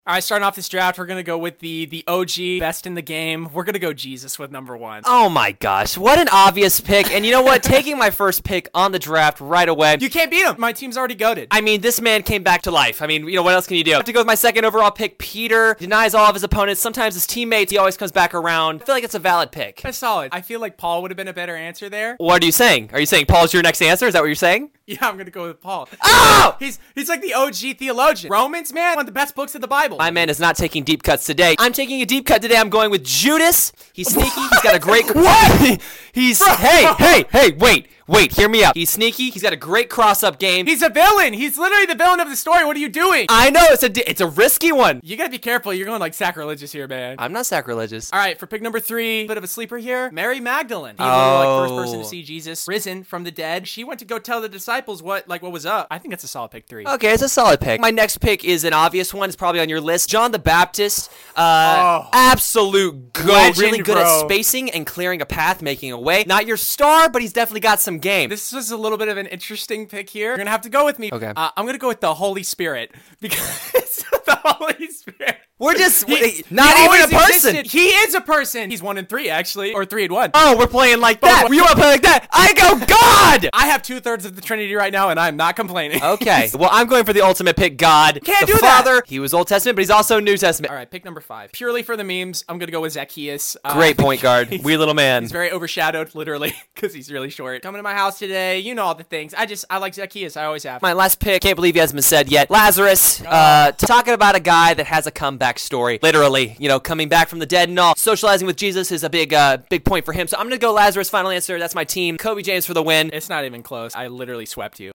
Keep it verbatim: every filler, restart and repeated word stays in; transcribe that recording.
All right, starting off this draft, we're going to go with the the O G, best in the game. We're going to go Jesus with number one. Oh my gosh, what an obvious pick. And you know what? Taking my first pick on the draft right away. You can't beat him. My team's already goated. I mean, this man came back to life. I mean, you know, what else can you do? I have to go with my second overall pick, Peter. Denies all of his opponents. Sometimes his teammates, he always comes back around. I feel like it's a valid pick. That's solid. I feel like Paul would have been a better answer there. What are you saying? Are you saying Paul's your next answer? Is that what you're saying? Yeah, I'm going to go with Paul. Oh! He's he's like the O G theologian. Romans, man, one of the best books of the Bible. My man is not taking deep cuts today. I'm taking a deep cut today. I'm going with Judas. He's sneaky. He's got a great... What? He's... Bro. Hey, hey, hey, wait. Wait, hear me out. He's sneaky. He's got a great cross-up game. He's a villain. He's literally the villain of the story. What are you doing? I know. It's a, it's a risky one. You gotta be careful. You're going like sacrilegious here, man. I'm not sacrilegious. All right, for pick number three, bit of a sleeper here, Mary Magdalene. The Oh. like first person to see Jesus risen from the dead. She went to go tell the disciples what like what was up. I think that's a solid pick three. Okay, it's a solid pick. My next pick is an obvious one. It's probably on your list. John the Baptist. Uh, Oh. absolute goat. Legend, really good bro. at spacing and clearing a path, making a way. Not your star, but he's definitely got some game. This was a little bit of an interesting pick here. You're gonna have to go with me. Okay. Uh, I'm gonna go with the Holy Spirit because the Holy Spirit. We're just He- not he even a always person. existed. He is a person. He's one and three actually, or three and one. Oh, we're playing like that. what- You want to play like that? I go God. I have two thirds of the Trinity right now, and I'm not complaining. Okay. Well, I'm going for the ultimate pick, God. Can't the do that. Father, he was Old Testament, but he's also New Testament. All right, pick number five. Purely for the memes, I'm gonna go with Zacchaeus. Uh, Great point guard. he's- Wee little man. He's very overshadowed, literally, because he's really short. Coming to my house today, you know all the things. I just, I like Zacchaeus. I always have. My last pick, can't believe he hasn't been said yet. Lazarus, uh, talking about a guy that has a comeback story. Literally, you know, coming back from the dead and all. Socializing with Jesus is a big, uh, big point for him. So I'm gonna go Lazarus, final answer. That's my team. Kobe James for the win. It's not even close. I literally swept you.